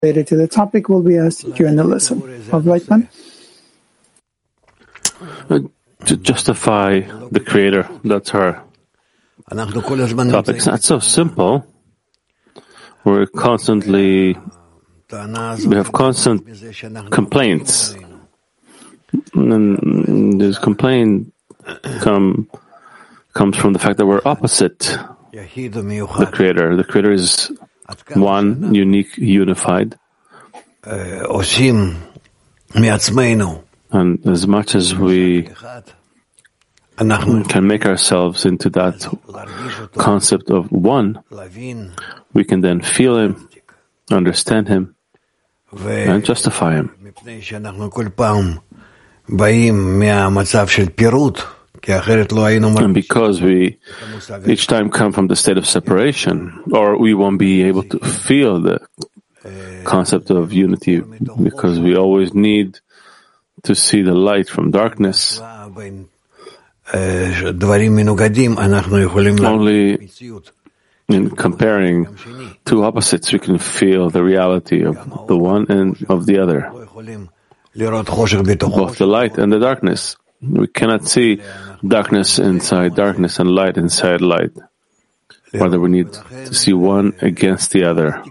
related to the topic will be asked during the lesson. Of Lightman? To justify the Creator, that's our topic. It's not so simple. We have constant complaints. And this complaint comes from the fact that we're opposite the Creator. The Creator is one, unique, unified. And as much as we can make ourselves into that concept of one, we can then feel Him, understand Him, and justify Him. And because we each time come from the state of separation, or we won't be able to feel the concept of unity, because we always need to see the light from darkness. Only in comparing two opposites we can feel the reality of the one and of the other, both the light and the darkness. We cannot see darkness inside darkness and light inside light. Rather, we need to see one against the other.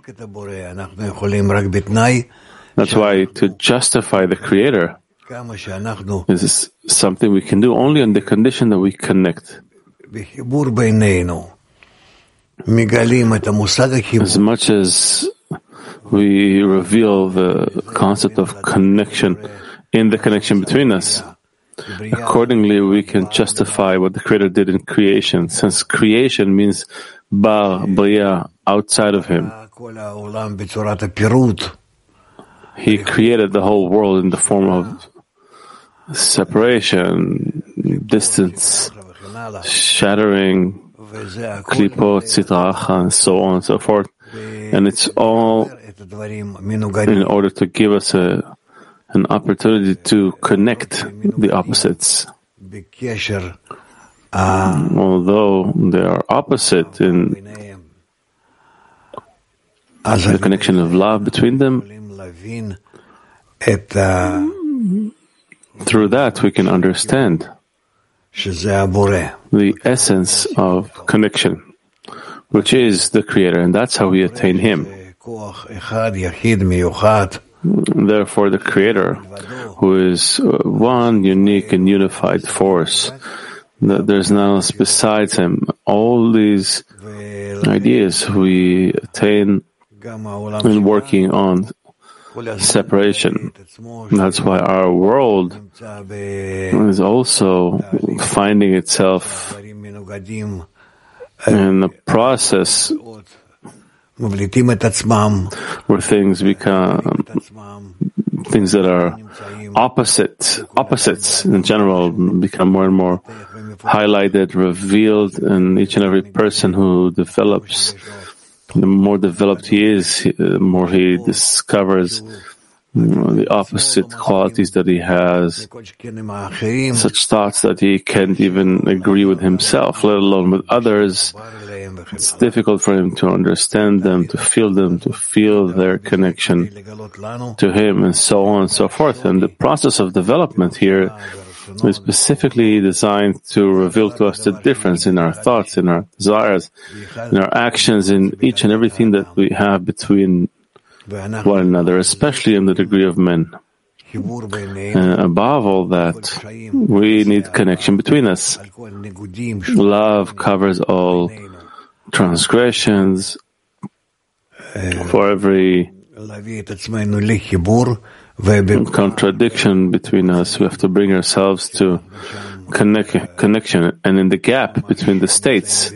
That's why to justify the Creator is something we can do only on the condition that we connect. As much as we reveal the concept of connection in the connection between us, accordingly we can justify what the Creator did in creation, since creation means bar, bria, outside of Him. He created the whole world in the form of separation, distance, shattering, klipot, sitracha, and so on and so forth. And it's all in order to give us an opportunity to connect the opposites. Although they are opposite in the connection of love between them, through that we can understand the essence of connection, which is the Creator, and that's how we attain Him. Therefore, the Creator, who is one unique and unified force, that there's none else besides Him, all these ideas we attain in working on separation. That's why our world is also finding itself in the process where things become things that are opposites in general become more and more highlighted, revealed, and each and every person who develops, the more developed he is, the more he discovers the opposite qualities that he has, such thoughts that he can't even agree with himself, let alone with others. It's difficult for him to understand them, to feel their connection to him, and so on and so forth. And the process of development here is specifically designed to reveal to us the difference in our thoughts, in our desires, in our actions, in each and everything that we have between one another, especially in the degree of men. Above all that, we need connection between us. Love covers all transgressions. For every contradiction between us, we have to bring ourselves to connection, and in the gap between the states,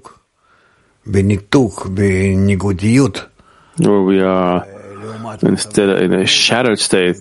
where we are instead in a shattered state,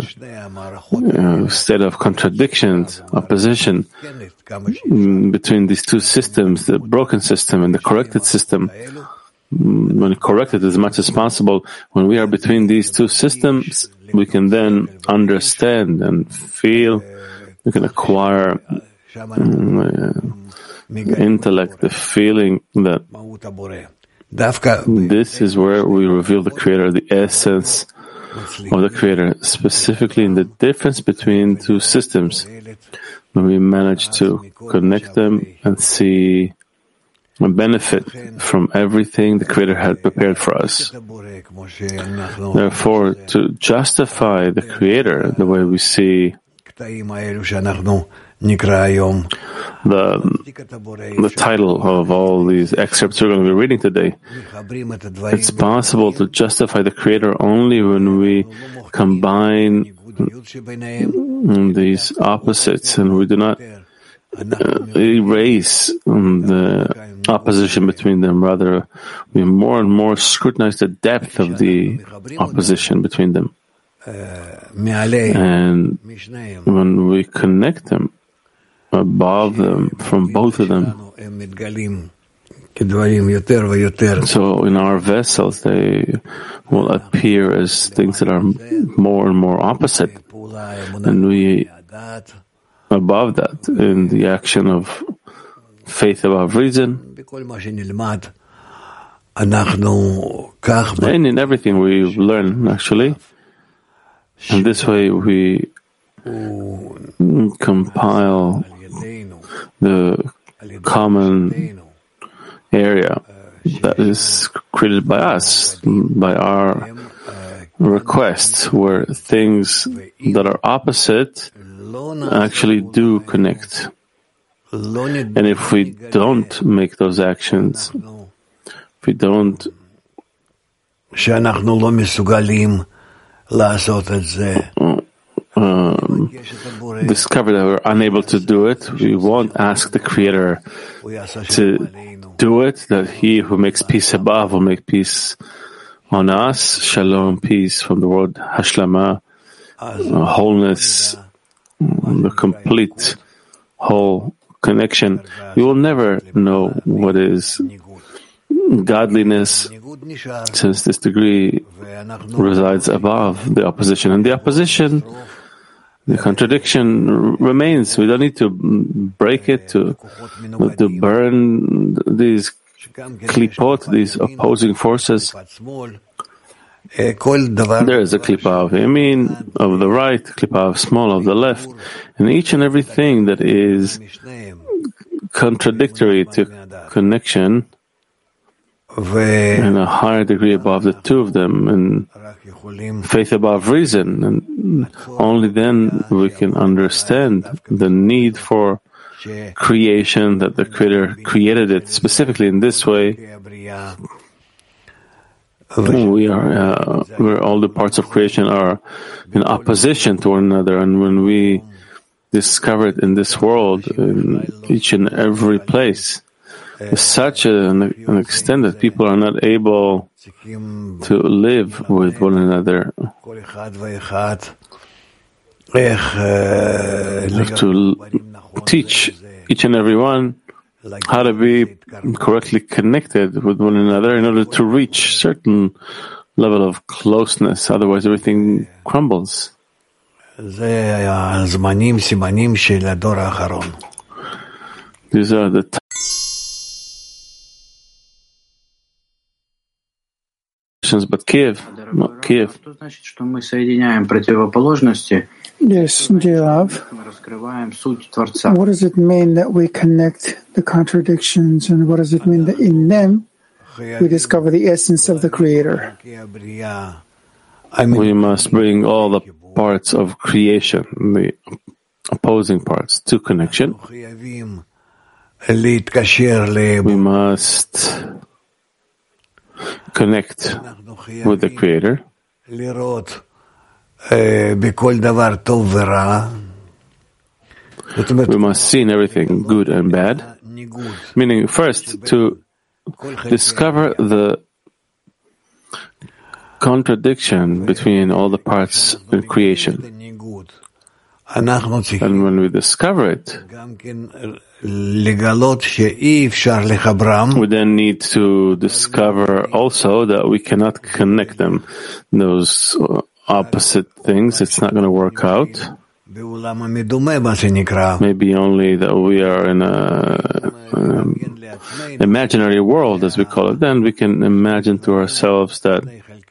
state of contradictions, opposition between these two systems, the broken system and the corrected system. When corrected as much as possible, when we are between these two systems, we can then understand and feel, we can acquire intellect, the feeling that This is where we reveal the Creator, the essence of the Creator, specifically in the difference between two systems. When we manage to connect them and see a benefit from everything the Creator had prepared for us. Therefore, to justify the Creator, the way we see the title of all these excerpts we're going to be reading today, it's possible to justify the Creator only when we combine these opposites and we do not erase the opposition between them. Rather, we more and more scrutinize the depth of the opposition between them. And when we connect them, above them, from both of them, so in our vessels they will appear as things that are more and more opposite, and we above that in the action of faith above reason, and in everything we learn actually. And this way we compile the common area that is created by us, by our requests, where things that are opposite actually do connect. And if we don't make those actions, if we don't discover that we're unable to do it, we won't ask the Creator to do it, that He who makes peace above will make peace on us. Shalom, peace from the word Hashlama, wholeness, the complete whole connection. We will never know what is godliness, since this degree resides above the opposition. And the opposition, the contradiction remains. We don't need to break it, to burn these klipot, these opposing forces. There is a klipa of Yamin, of the right, klipa of small, of the left, and each and everything that is contradictory to connection in a higher degree above the two of them, and faith above reason, and only then we can understand the need for creation, that the Creator created it specifically in this way. Where all the parts of creation are in opposition to one another, and when we discover it in this world, in each and every place, to such an extent that people are not able to live with one another, to teach each and every one how to be correctly connected with one another in order to reach certain level of closeness. Otherwise, everything crumbles. These are the times, but Kiev. Yes, dear love. What does it mean that we connect the contradictions, and what does it mean that in them we discover the essence of the Creator? We must bring all the parts of creation, the opposing parts, to connection. We must connect with the Creator. We must see in everything good and bad, meaning first to discover the contradiction between all the parts in creation. And when we discover it, we then need to discover also that we cannot connect them. Those opposite things, it's not going to work out. Maybe only that we are in an imaginary world, as we call it. Then we can imagine to ourselves that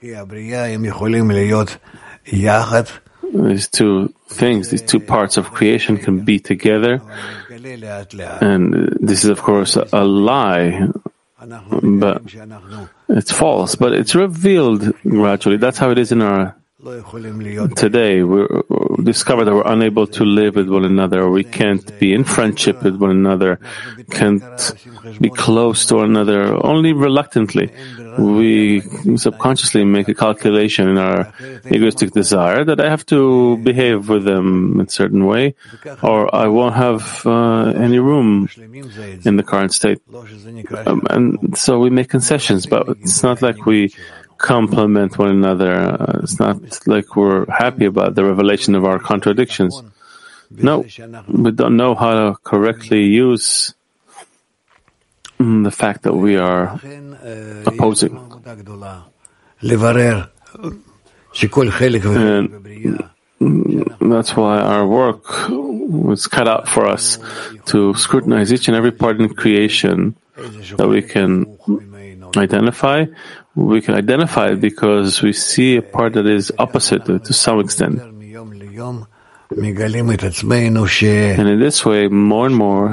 these two things, these two parts of creation can be together. And this is, of course, a lie, but it's false. But it's revealed gradually. That's how it is in our today. We discover that we're unable to live with one another. We can't be in friendship with one another, can't be close to one another, only reluctantly. We subconsciously make a calculation in our egoistic desire that I have to behave with them in a certain way, or I won't have any room in the current state. And so we make concessions, but it's not like we complement one another. It's not like we're happy about the revelation of our contradictions. No, we don't know how to correctly use the fact that we are opposing. And that's why our work was cut out for us to scrutinize each and every part in creation that we can identify. We can identify it because we see a part that is opposite to some extent. And in this way, more and more,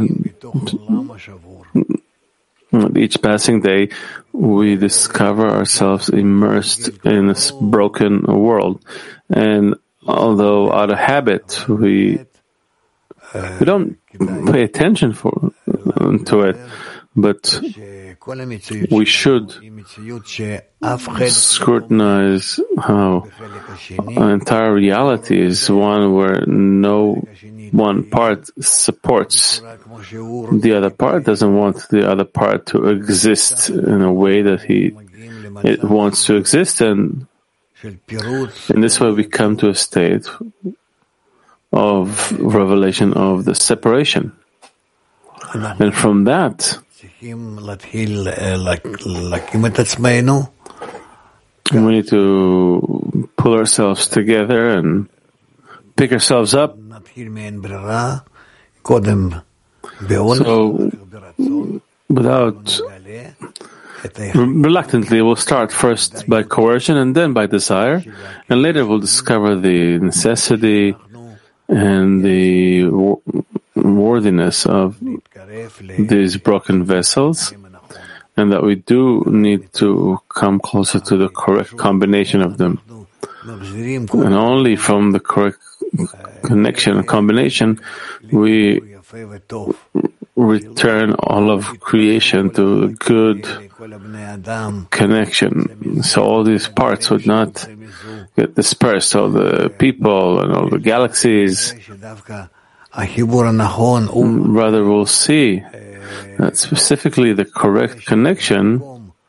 each passing day, we discover ourselves immersed in this broken world. And although out of habit, we don't pay attention to it, but we should scrutinize how an entire reality is one where no one part supports the other part, doesn't want the other part to exist in a way that it wants to exist, and in this way we come to a state of revelation of the separation. And from that, we need to pull ourselves together and pick ourselves up. So, reluctantly, we'll start first by coercion and then by desire, and later we'll discover the necessity and the worthiness of these broken vessels, and that we do need to come closer to the correct combination of them. And only from the correct connection and combination we return all of creation to a good connection. So all these parts would not get dispersed, all the people and all the galaxies. Rather, we'll see that specifically the correct connection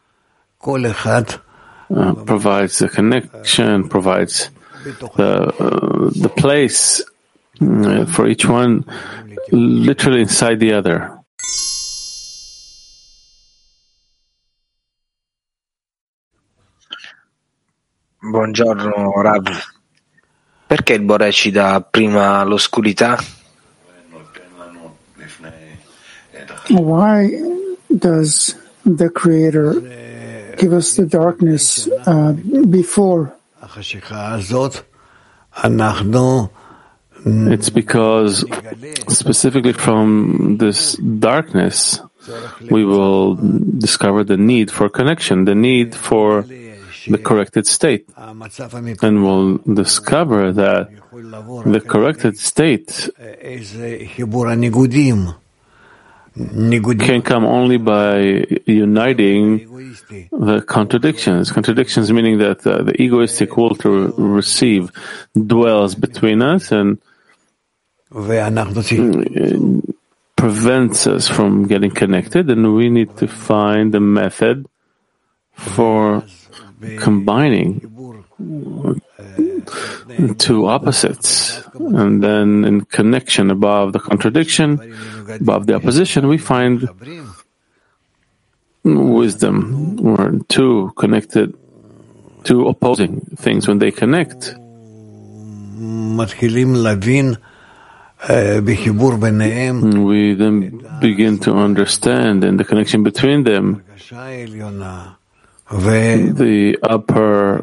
provides the connection, provides the place for each one, literally inside the other. Buongiorno Rav. Perché il Boré ci dà prima l'oscurità? Why does the Creator give us the darkness before? It's because specifically from this darkness we will discover the need for connection, the need for the corrected state. And we'll discover that the corrected state can come only by uniting the contradictions. Contradictions meaning that the egoistic will to receive dwells between us and prevents us from getting connected, and we need to find a method for combining two opposites, and then in connection above the contradiction, above the opposition, we find wisdom, or two connected, two opposing things. When they connect, We then begin to understand in the connection between them the upper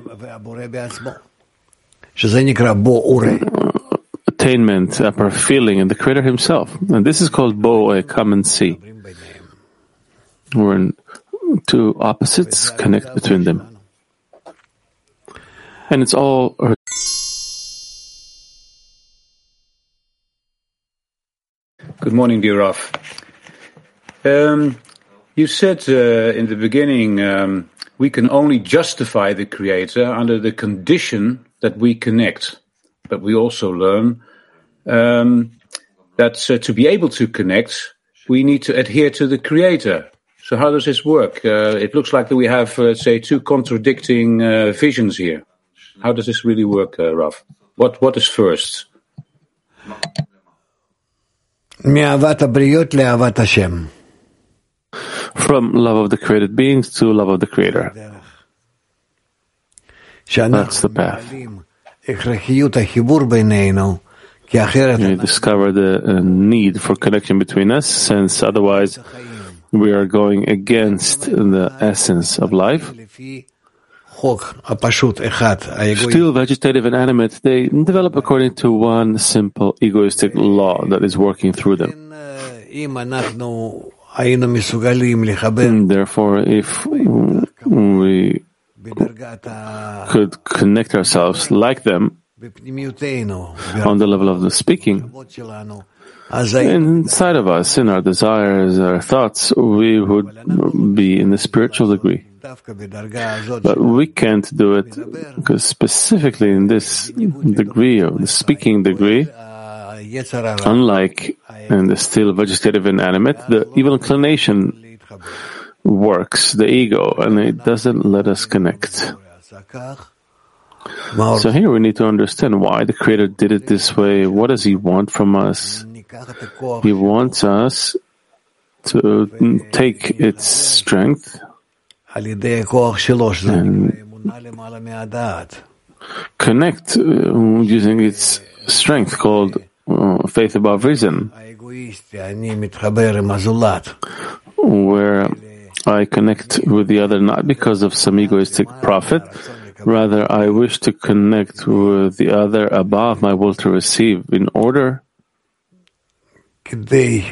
attainment, upper feeling in the Creator Himself. And this is called Bo, come and see. When two opposites connect between them. And it's all... Good morning, dear Rav. You said in the beginning we can only justify the Creator under the condition that we connect. But we also learn that to be able to connect, we need to adhere to the Creator. So how does this work? It looks like that we have, say, two contradicting visions here. How does this really work, Rav? What is first? From love of the created beings to love of the Creator. That's the path. We discover the need for connection between us, since otherwise we are going against the essence of life. Still vegetative and animate, they develop according to one simple egoistic law that is working through them. And therefore, if we could connect ourselves like them on the level of the speaking, inside of us, in our desires, our thoughts, we would be in the spiritual degree. But we can't do it because specifically in this degree, of the speaking degree, unlike in the still vegetative and animate, the evil inclination works, the ego, and it doesn't let us connect. So here we need to understand why the Creator did it this way. What does He want from us? He wants us to take its strength and connect using its strength called faith above reason, where I connect with the other not because of some egoistic profit. Rather, I wish to connect with the other above my will to receive in order to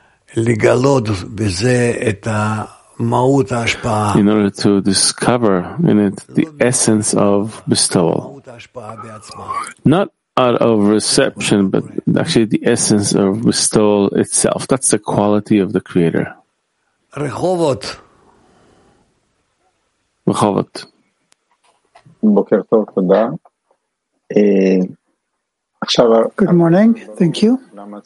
discover in it the essence of bestowal. Not out of reception, but actually the essence of bestowal itself. That's the quality of the Creator. Rehovot. Good morning. Thank you.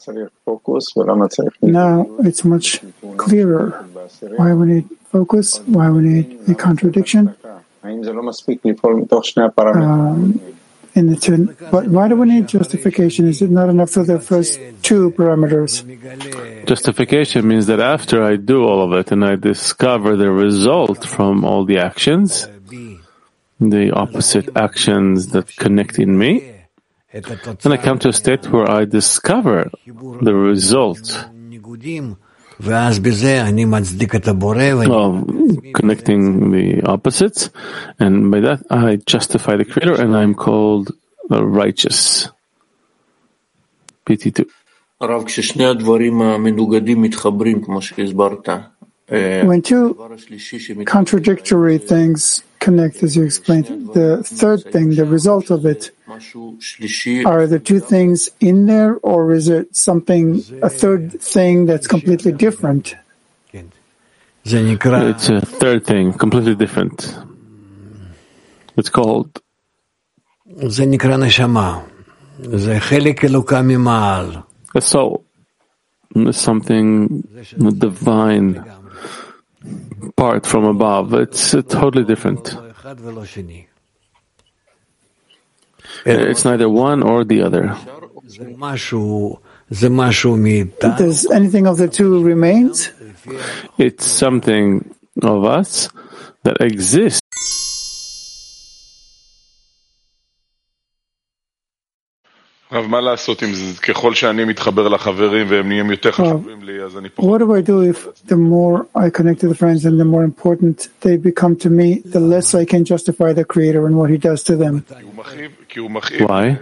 Now it's much clearer why we need focus, why we need a contradiction. But why do we need justification? Is it not enough for the first two parameters? Justification means that after I do all of it and I discover the result from all the actions, the opposite actions that connect in me, then I come to a state where I discover the result of connecting the opposites, and by that I justify the Creator and I'm called righteous. PT2. When two contradictory things connect, as you explained, the third thing, the result of it, are the two things in there, or is it a third thing that's completely different? It's a third thing, completely different. It's called a soul. It's something divine, part from above. It's totally different. It's neither one or the other. Does anything of the two remains? It's something of us that exists. What do I do if the more I connect to the friends and the more important they become to me, the less I can justify the Creator and what He does to them? Why?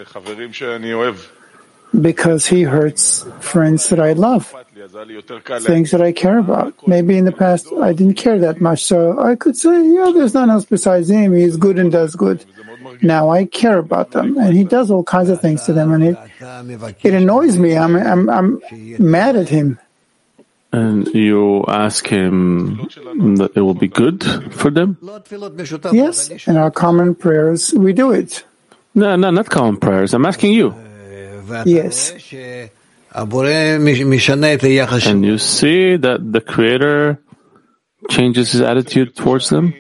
Because He hurts friends that I love, things that I care about. Maybe in the past I didn't care that much, so I could say, yeah, there's none else besides Him. He's good and does good. Now I care about them, and He does all kinds of things to them, and it annoys me. I'm mad at Him. And you ask Him that it will be good for them? Yes, in our common prayers we do it. No, not common prayers. I'm asking you. Yes. And you see that the Creator changes His attitude towards them?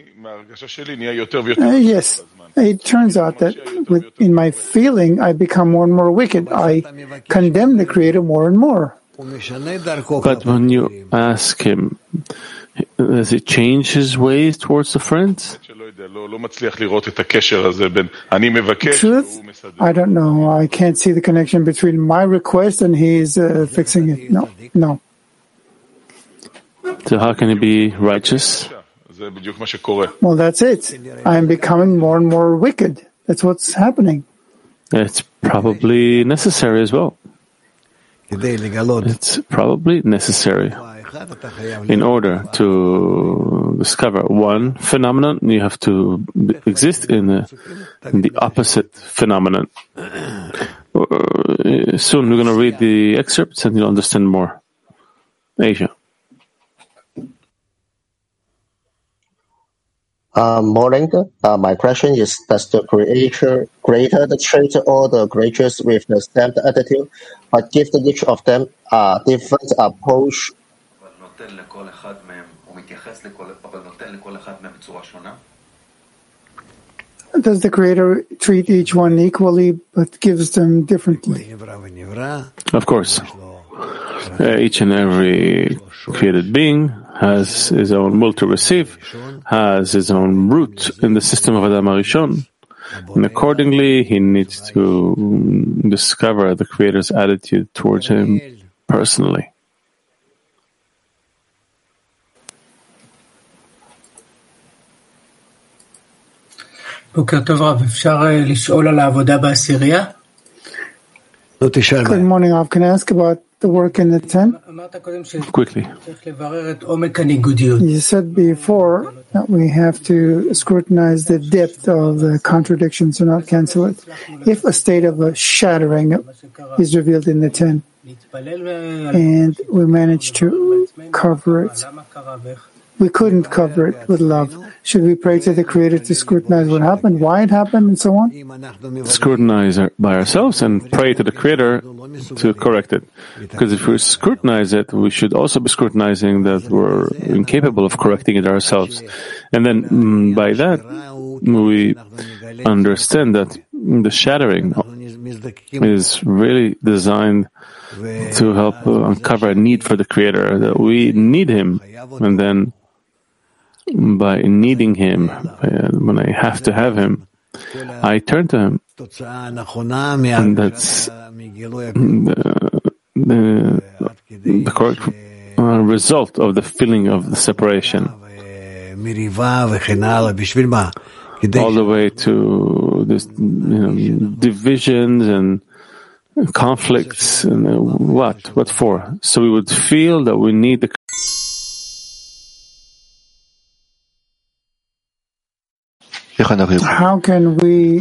Yes. It turns out that in my feeling, I become more and more wicked. I condemn the Creator more and more. But when you ask Him, does He change His ways towards the friends? Truth? I don't know. I can't see the connection between my request and He's fixing it. No. So how can He be righteous? Well, that's it. I am becoming more and more wicked. That's what's happening. It's probably necessary as well. It's probably necessary. In order to discover one phenomenon, you have to exist in the opposite phenomenon. Soon we're going to read the excerpts and you'll understand more. Asia. Morning. My question is, does the Creator treat all the creatures with the same attitude, but give each of them a different approach? Does the Creator treat each one equally, but gives them differently? Of course. Each and every created being has his own will to receive, has his own root in the system of Adam HaRishon, and accordingly he needs to discover the Creator's attitude towards him personally. Good morning, Rav. Can I ask about the work in the tent? Quickly. You said before that we have to scrutinize the depth of the contradiction, so not cancel it. If a state of a shattering is revealed in the tent, and we manage to cover it, we couldn't cover it with love. Should we pray to the Creator to scrutinize what happened, why it happened, and so on? Scrutinize by ourselves and pray to the Creator to correct it. Because if we scrutinize it, we should also be scrutinizing that we're incapable of correcting it ourselves. And then by that, we understand that the shattering is really designed to help uncover a need for the Creator, that we need Him. And then by needing Him, when I have to have Him, I turn to Him. And that's the correct result of the feeling of the separation. All the way to this, divisions and conflicts, and what for? So we would feel that we need the. How can we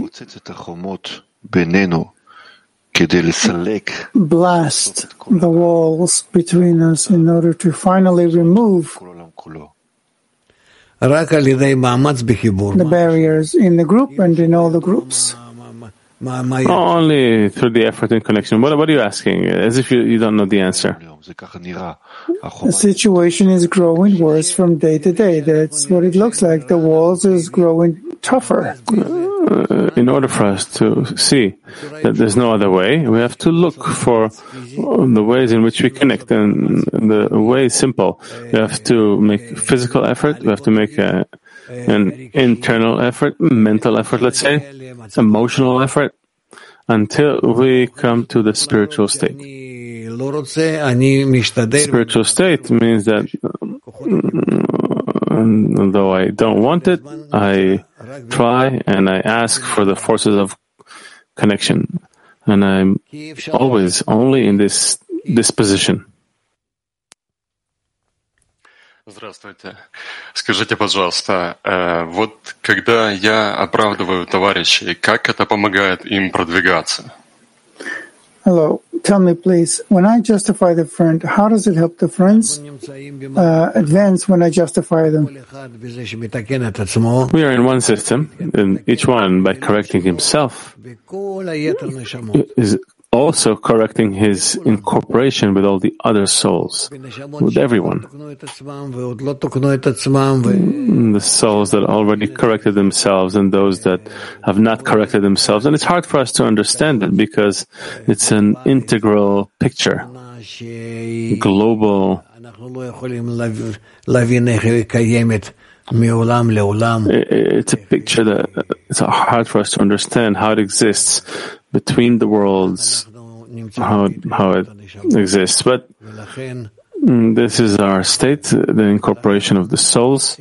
blast the walls between us in order to finally remove the barriers in the group and in all the groups? Only through the effort and connection. What are you asking? As if you don't know the answer. The situation is growing worse from day to day. That's what it looks like. The walls is growing tougher. In order for us to see that there's no other way, we have to look for the ways in which we connect. And the way is simple. We have to make physical effort. We have to make an internal effort, mental effort, let's say, emotional effort. until we come to the spiritual state. Spiritual state means that though I don't want it, I try and I ask for the forces of connection. And I'm always only in this disposition. Здравствуйте. Скажите, пожалуйста, вот когда я оправдываю товарищей, как это помогает им продвигаться? Hello. Tell me, please, when I justify the friend, how does it help the friends advance when I justify them? We are in one system, and each one, by correcting himself, is also correcting his incorporation with all the other souls, with everyone. The souls that already corrected themselves and those that have not corrected themselves. And it's hard for us to understand it because it's an integral picture, global. It's a picture that it's hard for us to understand how it exists between the worlds, how it exists. But this is our state, the incorporation of the souls.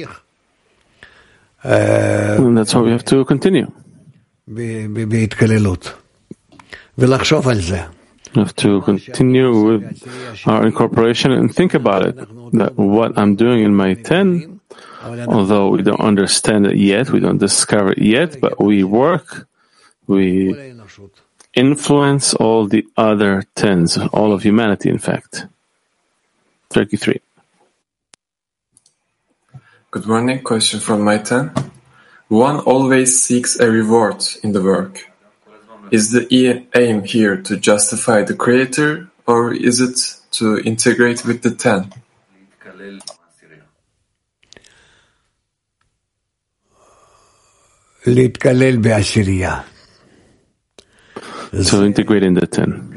And that's why we have to continue. We have to continue with our incorporation and think about it, that what I'm doing in my 10, although we don't understand it yet, we don't discover it yet, but we work, we influence all the other 10s, all of humanity, in fact. 33. Good morning. Question from my 10. One always seeks a reward in the work. Is the aim here to justify the Creator, or is it to integrate with the 10? To integrate in the 10.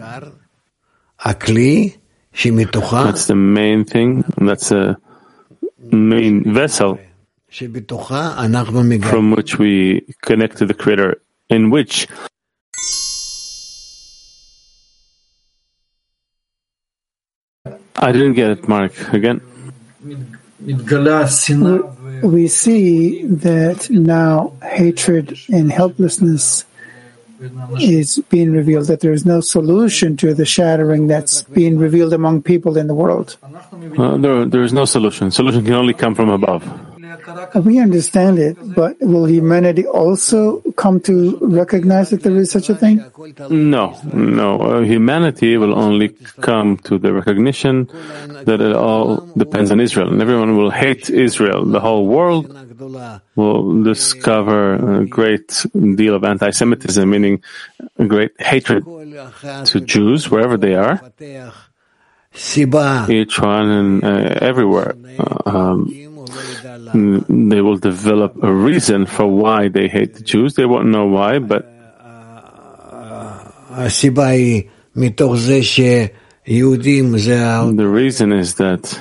That's the main thing, and that's the main vessel from which we connect to the Creator, in which I didn't get it, Mark. Again? We see that now hatred and helplessness is being revealed, that there is no solution to the shattering that's being revealed among people in the world. There is no solution. Solution can only come from above. We understand it, but will humanity also come to recognize that there is such a thing? No. Humanity will only come to the recognition that it all depends on Israel, and everyone will hate Israel. The whole world will discover a great deal of anti-Semitism, meaning a great hatred to Jews wherever they are. Each one and everywhere. They will develop a reason for why they hate the Jews. They won't know why, but the reason is that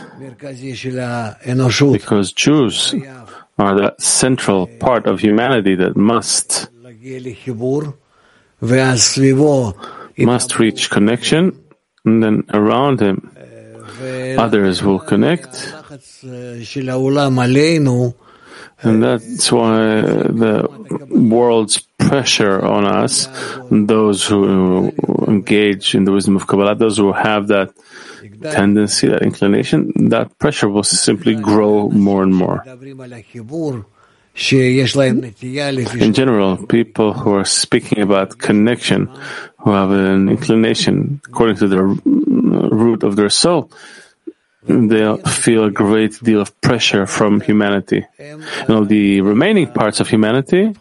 because Jews are that central part of humanity that must reach connection, and then around him others will connect. And that's why the world's pressure on us, those who engage in the wisdom of Kabbalah, those who have that tendency, that inclination, that pressure will simply grow more and more. In general, people who are speaking about connection, who have an inclination according to the root of their soul, they'll feel a great deal of pressure from humanity. And all the remaining parts of humanity,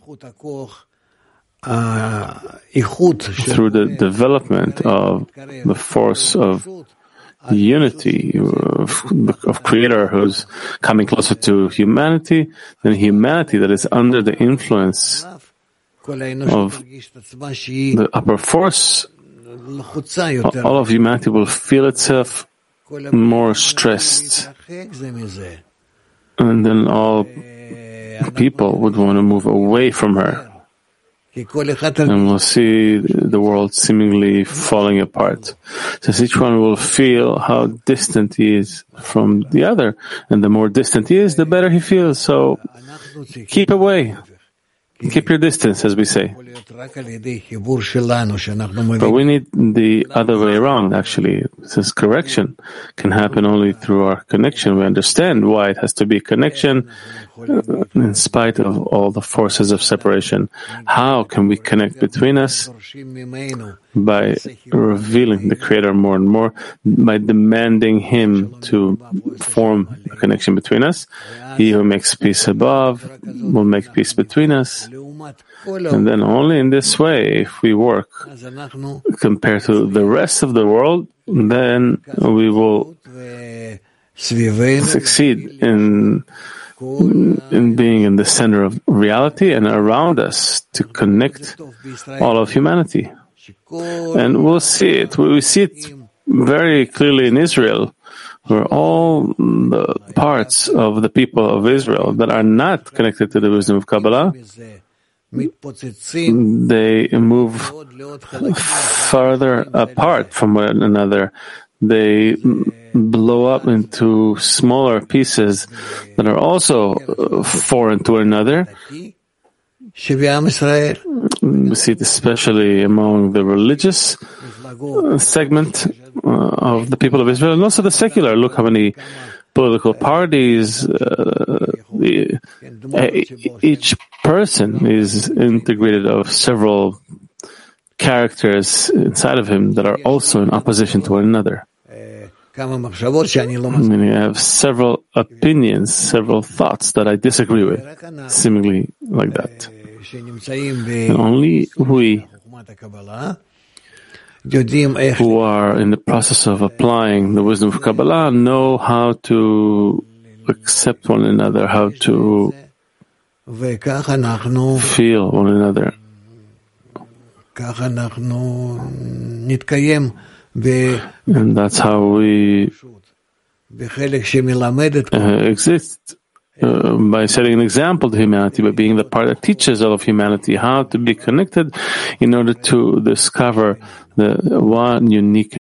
through the development of the force of unity of Creator who's coming closer to humanity, then humanity that is under the influence of the upper force, all of humanity will feel itself more stressed, and then all people would want to move away from her and we'll see the world seemingly falling apart. Since each one will feel how distant he is from the other, and the more distant he is, the better he feels. So keep away. Keep your distance, as we say. But we need the other way around, actually, since correction can happen only through our connection. We understand why it has to be a connection in spite of all the forces of separation. How can we connect between us? By revealing the Creator more and more, by demanding Him to form a connection between us. He who makes peace above will make peace between us. And then only in this way, if we work compared to the rest of the world, then we will succeed in being in the center of reality and around us to connect all of humanity. And we'll see it. We see it very clearly in Israel, where all the parts of the people of Israel that are not connected to the wisdom of Kabbalah, they move farther apart from one another. They blow up into smaller pieces that are also foreign to one another. We see it especially among the religious segment of the people of Israel, and also the secular. Look how many political parties, each person is integrated of several characters inside of him that are also in opposition to one another. And you have several opinions, several thoughts that I disagree with, seemingly like that. And only we who are in the process of applying the wisdom of Kabbalah know how to accept one another, how to feel one another. And that's how we exist, by setting an example to humanity, by being the part that teaches all of humanity how to be connected in order to discover the one unique.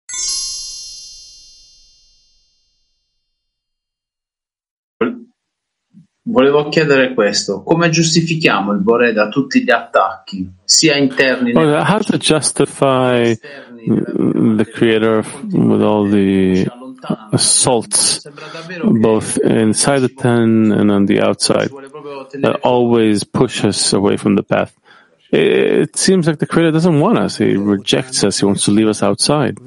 Volevo chiedere questo: come giustifichiamo il Boré da tutti gli attacchi, sia interni how to justify the Creator with all the assaults, both inside the tent and on the outside, that always push us away from the path? It seems like the Creator doesn't want us. He rejects us. He wants to leave us outside.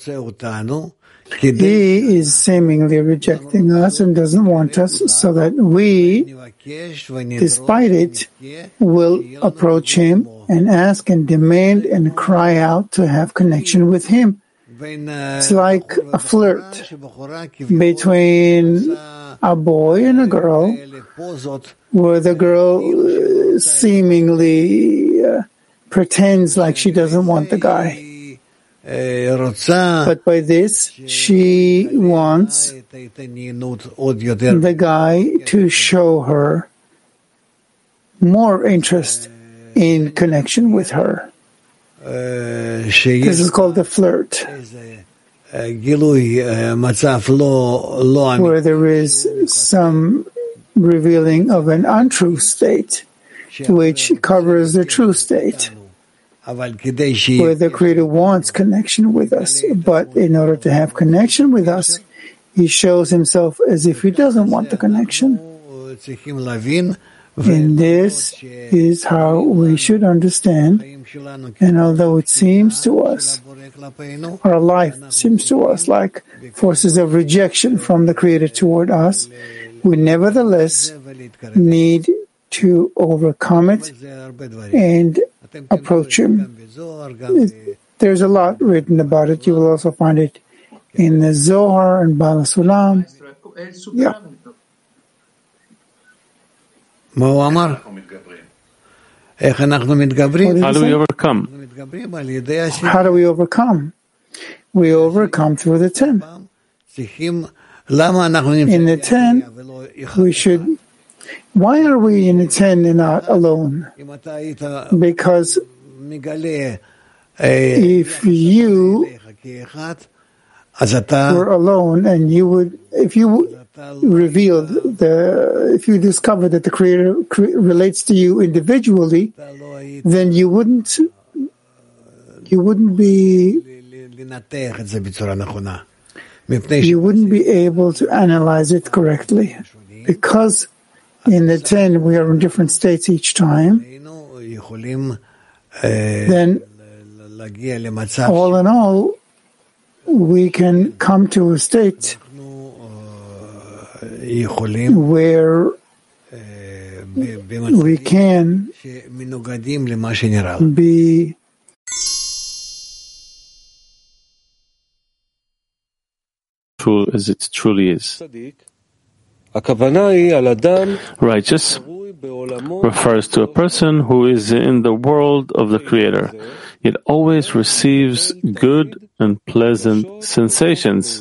He is seemingly rejecting us and doesn't want us, so that we, despite it, will approach Him and ask and demand and cry out to have connection with Him. It's like a flirt between a boy and a girl, where the girl seemingly pretends like she doesn't want the guy. But by this, she wants the guy to show her more interest in connection with her. This is called the flirt, where there is some revealing of an untrue state, which covers the true state, where the Creator wants connection with us. But in order to have connection with us, He shows Himself as if He doesn't want the connection. And this is how we should understand. And although it seems to us, our life seems to us like forces of rejection from the Creator toward us, we nevertheless need to overcome it and approach Him. There's a lot written about it. You will also find it in the Zohar and Baal Sulam. Yeah. How do we overcome? How do we overcome? We overcome through the 10. In the 10, we should Why are we in the 10 and not alone? Because if you were alone and if you discover that the Creator relates to you individually, then you wouldn't be able to analyze it correctly. Because in the 10 we are in different states each time, then all in all, we can come to a state where we can be true as it truly is. Righteous refers to a person who is in the world of the Creator, yet always receives good and pleasant sensations,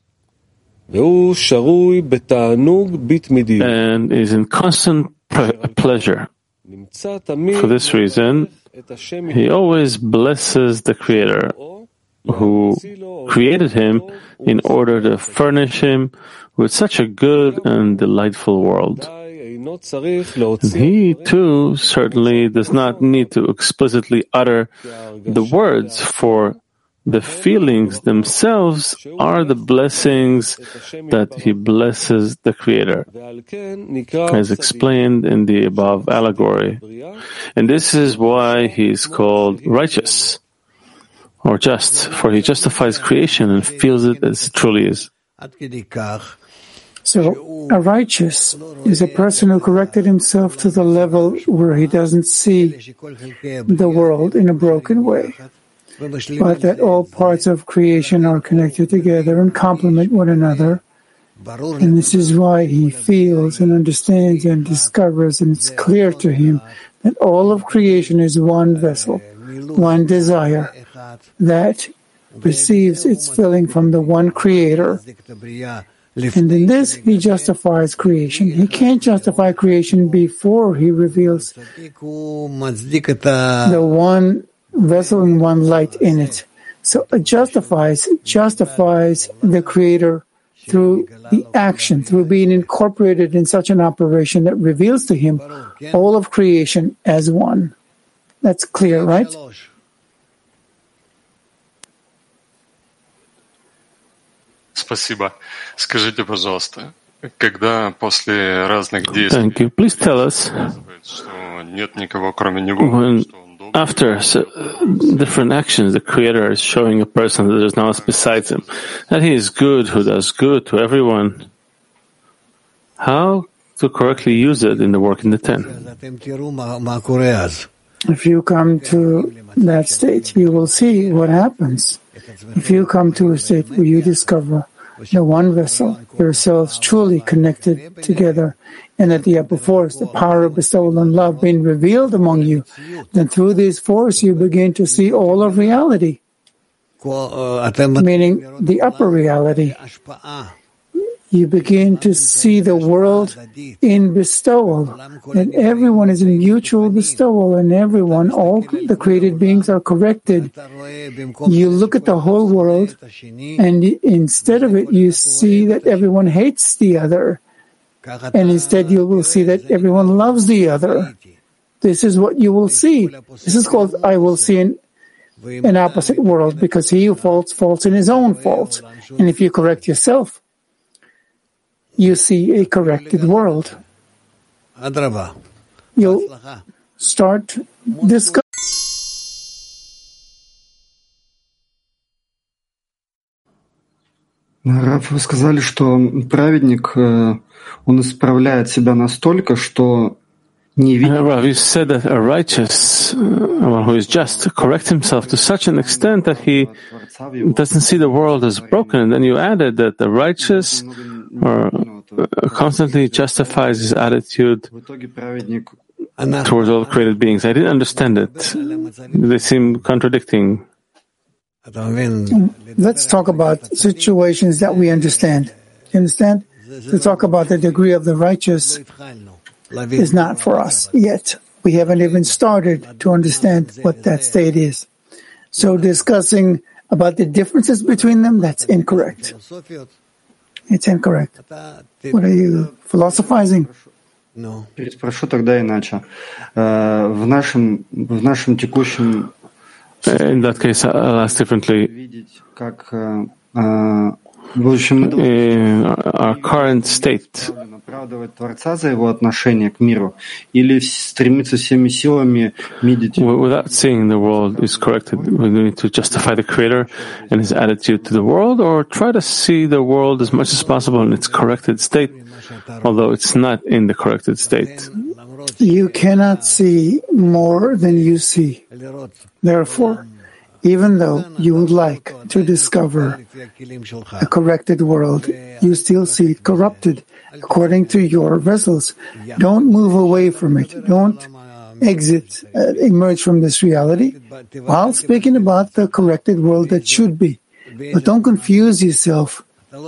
and is in constant pleasure. For this reason, he always blesses the Creator, who created him in order to furnish him with such a good and delightful world. And he, too, certainly does not need to explicitly utter the words, for the feelings themselves are the blessings that he blesses the Creator, as explained in the above allegory. And this is why he is called righteous, or just, for he justifies creation and feels it as it truly is. So, a righteous is a person who corrected himself to the level where he doesn't see the world in a broken way, but that all parts of creation are connected together and complement one another. And this is why he feels and understands and discovers, and it's clear to him that all of creation is one vessel, one desire, that receives its filling from the one Creator. And in this, he justifies creation. He can't justify creation before he reveals the one vessel and one light in it. So it justifies the Creator through the action, through being incorporated in such an operation that reveals to him all of creation as one. That's clear, right? Спасибо. Скажите, пожалуйста, когда после разных действий Thank you. Please tell us, что нет никого кроме него, when after different actions, the Creator is showing a person that there's no one else besides him, that he is good, who does good to everyone, how to correctly use it in the work in the 10? If you come to that state, you will see what happens. If you come to a state where you discover the one vessel, yourselves truly connected together, and that the upper force, the power of bestowal and love being revealed among you, then through this force you begin to see all of reality, meaning the upper reality. You begin to see the world in bestowal, and everyone is in mutual bestowal, and everyone, all the created beings are corrected. You look at the whole world, and instead of it, you see that everyone hates the other, and instead you will see that everyone loves the other. This is what you will see. This is called, I will see an opposite world, because he who faults in his own fault. And if you correct yourself, you see a corrected world. You'll start discussing. Раф, вы сказали, что праведник, он исправляет себя настолько, что не видит. Rav, you said that a righteous, one who is just, corrects himself to such an extent that he doesn't see the world as broken. And then you added that the righteous constantly justifies his attitude towards all created beings. I didn't understand it. They seem contradicting. Let's talk about situations that we understand. You understand? To talk about the degree of the righteous, is not for us yet. We haven't even started to understand what that state is. So discussing about the differences between them, that's incorrect. It's incorrect. What are you philosophizing? Переспрошу тогда иначе. В нашем текущем In that case, I'll ask differently. видеть, как In our current state, оправдывать Творца за его отношение к миру или стремиться всеми силами медитировать? without seeing the world is corrected, we need to justify the Creator and His attitude to the world, or try to see the world as much as possible in its corrected state, although it's not in the corrected state. You cannot see more than you see. Therefore, even though you would like to discover a corrected world, you still see it corrupted according to your vessels. Don't move away from it. Don't emerge from this reality while speaking about the corrected world that should be. But don't confuse yourself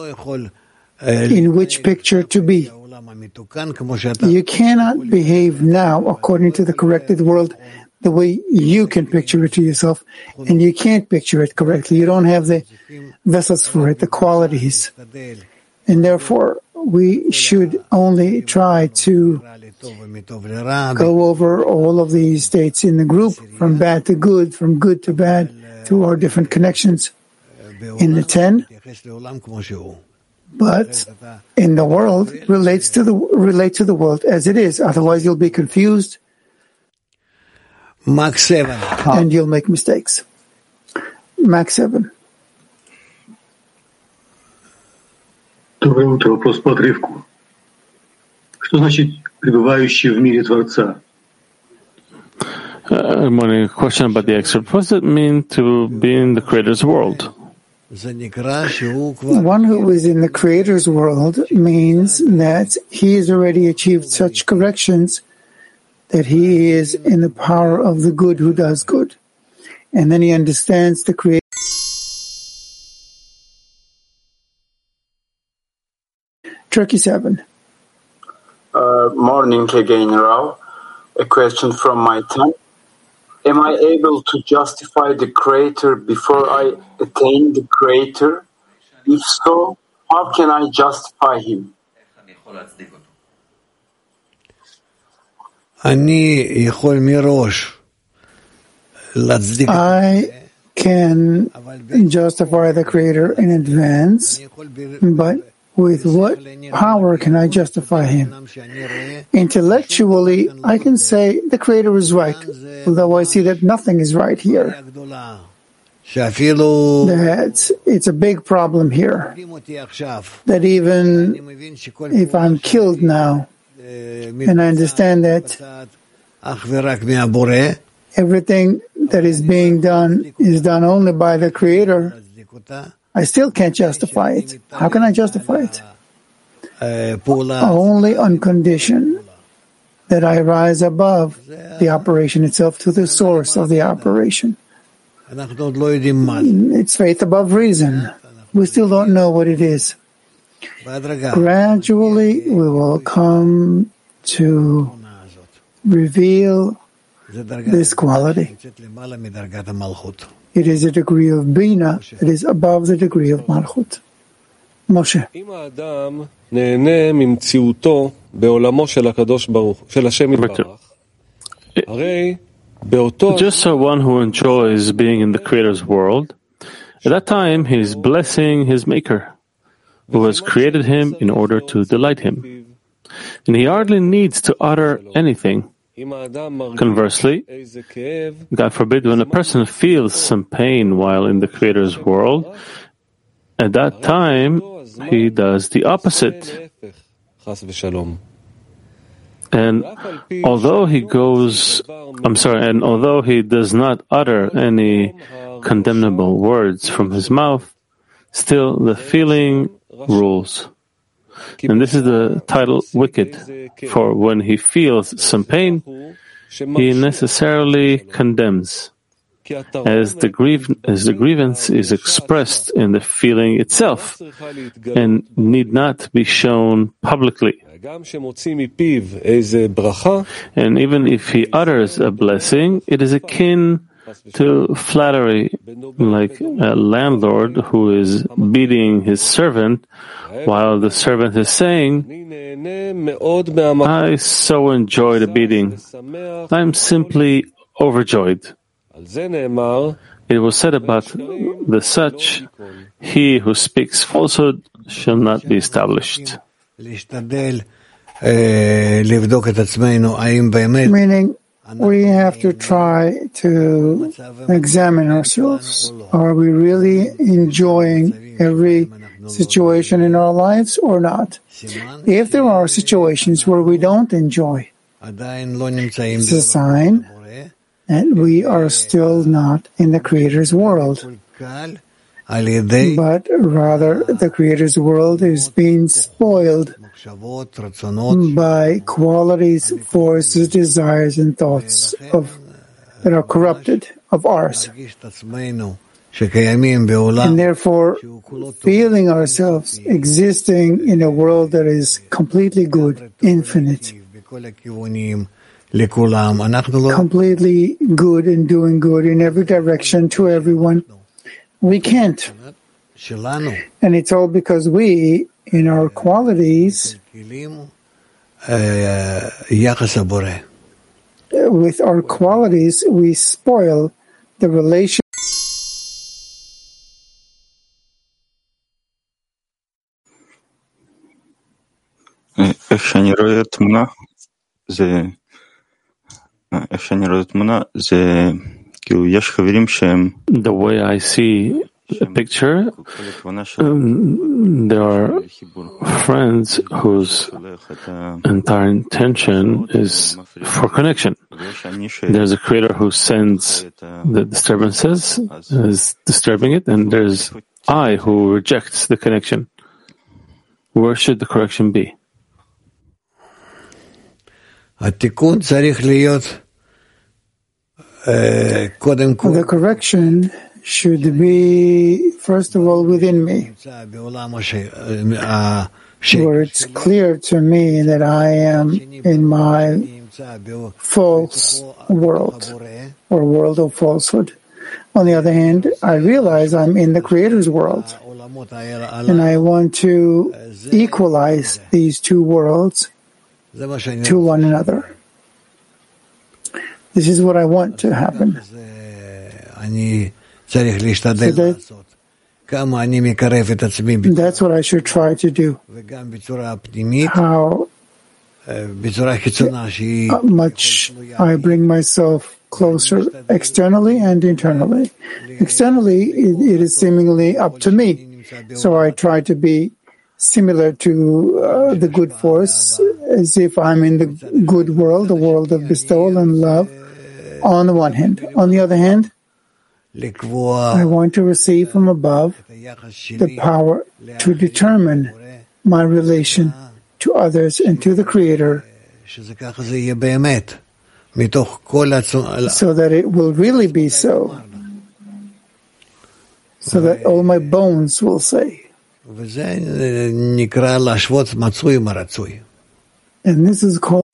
in which picture to be. You cannot behave now according to the corrected world the way you can picture it to yourself, and you can't picture it correctly. You don't have the vessels for it, the qualities. And therefore, we should only try to go over all of these states in the group, from bad to good, from good to bad, through our different connections in the 10. But in the world, relate to the world as it is. Otherwise, you'll be confused. Max 7. And you'll make mistakes. Max 7. Доброе утро. Вопрос по отрывку. Что значит пребывающий в мире Творца? Morning, question about the excerpt. What does it mean to be in the Creator's world? One who is in the Creator's world means that he has already achieved such corrections that he is in the power of the good who does good. And then he understands the Creator. Turkey 7. Morning again, Rao. A question from my time. Am I able to justify the Creator before I attain the Creator? If so, how can I justify Him? I can justify the Creator in advance, but with what power can I justify Him? Intellectually, I can say the Creator is right, although I see that nothing is right here. That it's a big problem here. That even if I'm killed now, and I understand that everything that is being done is done only by the Creator, I still can't justify it. How can I justify it? Only on condition that I rise above the operation itself to the source of the operation. It's faith above reason. We still don't know what it is. Gradually, we will come to reveal this quality. It is a degree of Bina that is above the degree of Malchut. Moshe. Just so one who enjoys being in the Creator's world, at that time he is blessing his Maker, who has created him in order to delight him. And he hardly needs to utter anything. Conversely, God forbid, when a person feels some pain while in the Creator's world, at that time he does the opposite. And although he does not utter any condemnable words from his mouth, still the feeling rules. And this is the title wicked, for when he feels some pain, he necessarily condemns, as the grievance is expressed in the feeling itself, and need not be shown publicly. And even if he utters a blessing, it is akin to flattery, like a landlord who is beating his servant while the servant is saying, I so enjoy the beating. I'm simply overjoyed. It was said about the such, he who speaks falsehood shall not be established. Meaning, we have to try to examine ourselves. Are we really enjoying every situation in our lives or not? If there are situations where we don't enjoy, it's a sign that we are still not in the Creator's world. But rather, the Creator's world is being spoiled by qualities, forces, desires, and thoughts that are corrupted of ours. And therefore, feeling ourselves existing in a world that is completely good, infinite, completely good and doing good in every direction to everyone, we can't. And it's all because we, in our qualities, with our qualities, we spoil the relation. איך שאני רואה תמונה זה כאילו יש חברים שהם The way I see a picture, there are friends whose entire intention is for connection. There's a Creator who sends the disturbances, is disturbing it, and there's I who rejects the connection. Where should the correction be? The correction should be, first of all, within me, where it's clear to me that I am in my false world, or world of falsehood. On the other hand, I realize I'm in the Creator's world, and I want to equalize these two worlds to one another. This is what I want to happen. That's what I should try to do. How much I bring myself closer externally and internally. Externally, it is seemingly up to me. So I try to be similar to the good force, as if I'm in the good world, the world of bestowal and love, on the one hand. On the other hand, I want to receive from above the power to determine my relation to others and to the Creator, so that it will really be so that all my bones will say. And this is called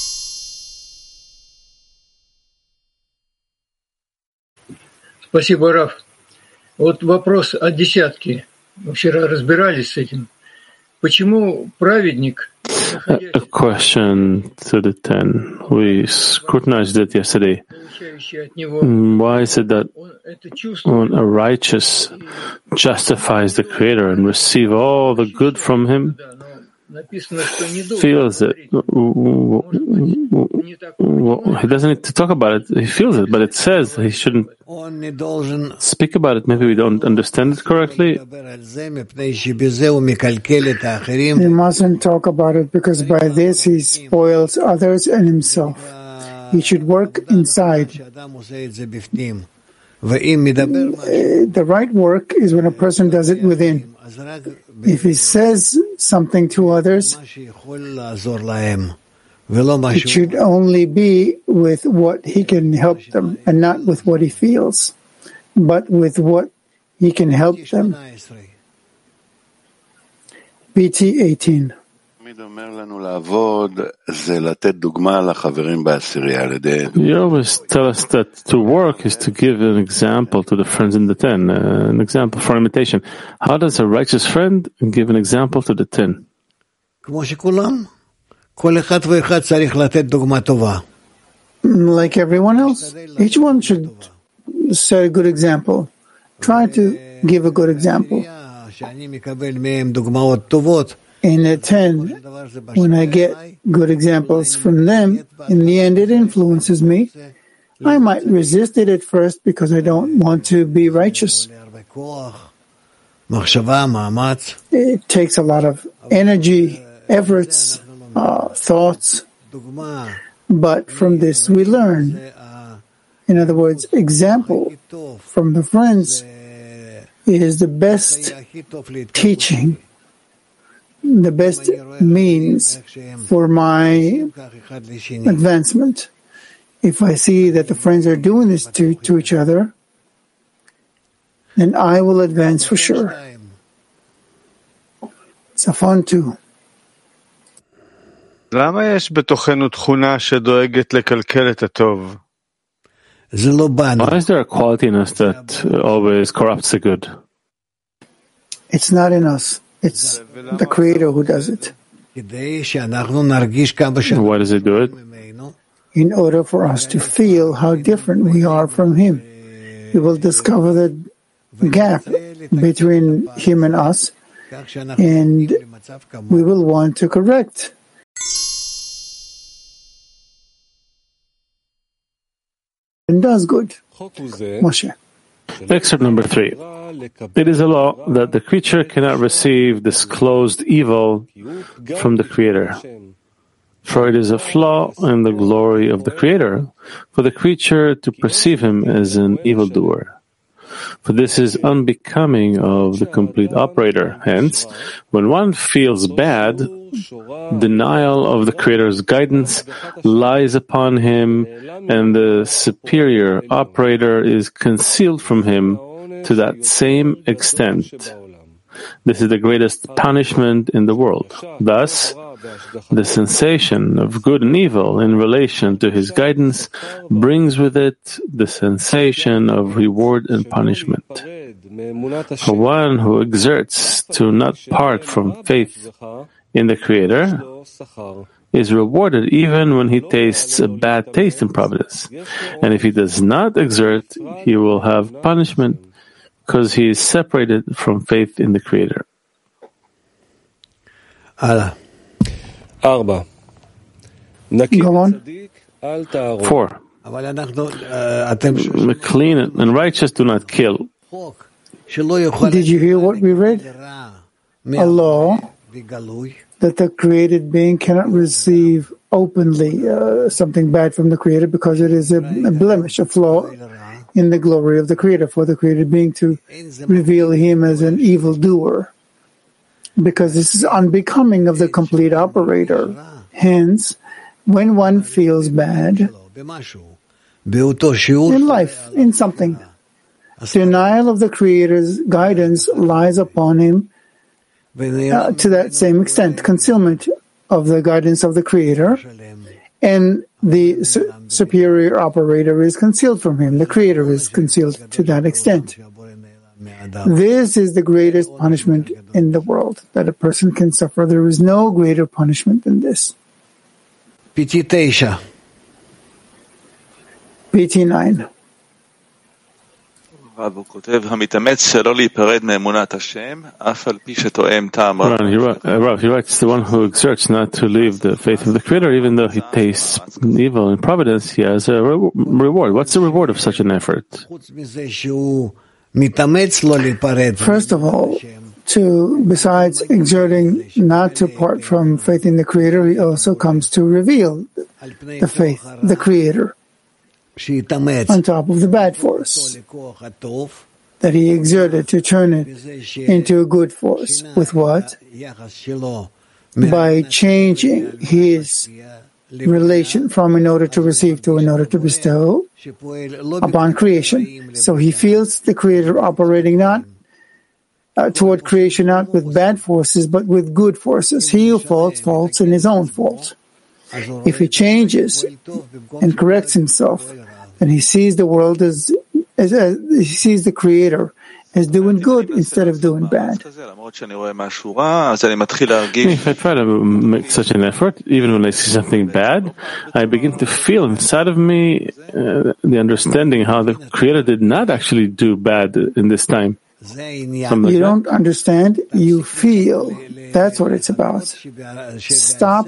Спасибо, Раф. Вот вопрос о десятке. Мы вчера разбирались с этим. Почему праведник... A question to the 10. We scrutinized it yesterday. Why is it that when a righteous justifies the Creator and receives all the good from Him, feels it? He doesn't need to talk about it. He feels it, but it says he shouldn't speak about it. Maybe we don't understand it correctly. He mustn't talk about it because by this he spoils others and himself. He should work inside. The right work is when a person does it within. If he says something to others, it should only be with what he can help them, and not with what he feels, but with what he can help them. BT 18. You always tell us that to work is to give an example to the friends in the 10, an example for imitation. How does a righteous friend give an example to the 10? Like everyone else, each one should set a good example. Try to give a good example. In the 10, when I get good examples from them, in the end it influences me. I might resist it at first because I don't want to be righteous. It takes a lot of energy, efforts, thoughts. But from this we learn. In other words, example from the friends is the best teaching, the best means for my advancement. If I see that the friends are doing this to each other, then I will advance for sure. It's a fun too. למה יש בתוכנו תכונה שדואגת לקלקל את הטוב? Why is there a quality in us that always corrupts the good? It's not in us. It's the Creator who does it. Why does it do it? In order for us to feel how different we are from Him. We will discover the gap between Him and us, and we will want to correct. And does good. Moshe. Excerpt number 3. It is a law that the creature cannot receive disclosed evil from the Creator. For it is a flaw in the glory of the Creator for the creature to perceive him as an evildoer. For this is unbecoming of the complete operator. Hence, when one feels bad, denial of the Creator's guidance lies upon him, and the superior operator is concealed from him to that same extent. This is the greatest punishment in the world. Thus, the sensation of good and evil in relation to his guidance brings with it the sensation of reward and punishment. For one who exerts to not part from faith in the Creator is rewarded even when he tastes a bad taste in providence. And if he does not exert, he will have punishment because he is separated from faith in the Creator. 4. Go on. 4. The clean and righteous do not kill. Did you hear what we read? A law that the created being cannot receive openly something bad from the Creator because it is a blemish, a flaw in the glory of the Creator, for the created being to reveal him as an evildoer, because this is unbecoming of the complete operator. Hence, when one feels bad in life, in something, denial of the Creator's guidance lies upon him to that same extent, concealment of the guidance of the Creator, and the superior operator is concealed from him. The Creator is concealed to that extent. This is the greatest punishment in the world that a person can suffer. There is no greater punishment than this. PT9. PT9. Rav, he writes, the one who exerts not to leave the faith of the Creator, even though he tastes evil in providence, he has a reward. What's the reward of such an effort? First of all, besides exerting not to part from faith in the Creator, he also comes to reveal the faith, the Creator, on top of the bad force that he exerted to turn it into a good force. With what? By changing his relation from in order to receive to in order to bestow upon creation. So he feels the Creator operating not toward creation, not with bad forces, but with good forces. He who faults in his own fault. If he changes and corrects himself, then he sees the world as he sees the Creator as doing good instead of doing bad. If I try to make such an effort, even when I see something bad, I begin to feel inside of me the understanding how the Creator did not actually do bad in this time. You don't understand, you feel. That's what it's about. Stop